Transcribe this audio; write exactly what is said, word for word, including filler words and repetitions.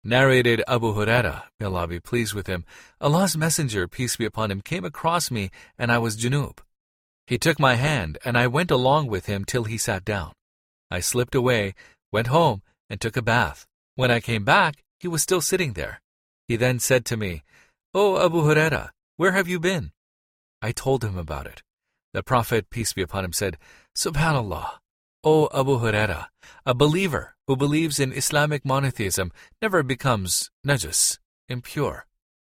Narrated Abu Huraira, may Allah be pleased with him, Allah's Messenger, peace be upon him, came across me and I was junub. He took my hand and I went along with him till he sat down. I slipped away, went home and took a bath. When I came back, he was still sitting there. He then said to me, "O Abu Huraira, where have you been?" I told him about it. The Prophet, peace be upon him, said, "Subhanallah, O Abu Huraira, a believer who believes in Islamic monotheism never becomes najis, impure."